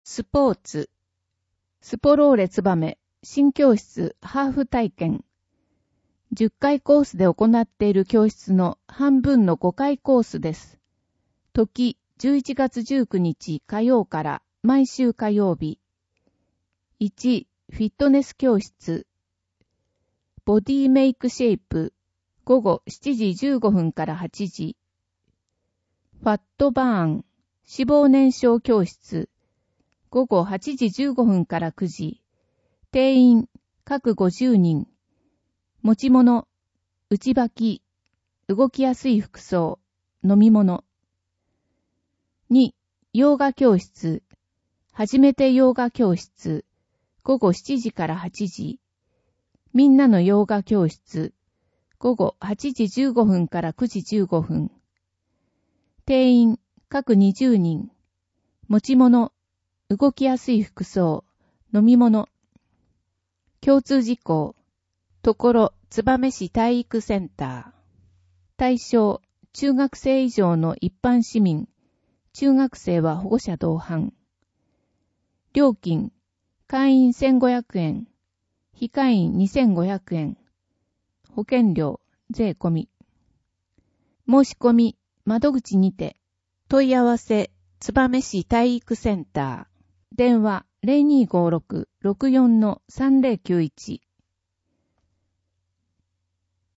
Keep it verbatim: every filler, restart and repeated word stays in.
スポーツ。スポローレツバメ新教室ハーフ体験。じゅっかいコースで行っている教室の半分のごかいコースです。時じゅういちがつじゅうくにち火曜から毎週火曜日。いち. フィットネス教室。ボディメイクシェイプ。午後しちじじゅうごふんからはちじ。ファットバーン。脂肪燃焼教室。午後はちじじゅうごふんからくじ。定員、各ごじゅうにん。持ち物、内履き、動きやすい服装、飲み物。に. ヨガ教室。初めてヨガ教室。午後しちじからはちじ。みんなのヨガ教室。午後はちじじゅうごふんからくじじゅうごふん。定員、各にじゅうにん。持ち物、動きやすい服装、飲み物。共通事項。ところ、燕市体育センター。対象、中学生以上の一般市民。中学生は保護者同伴。料金、会員せんごひゃくえん。非会員にせんごひゃくえん。保険料、税込み。申し込み、窓口にて。問い合わせ、燕市体育センター。電話 ゼロにーごーろく ろくよんのさんぜろきゅういち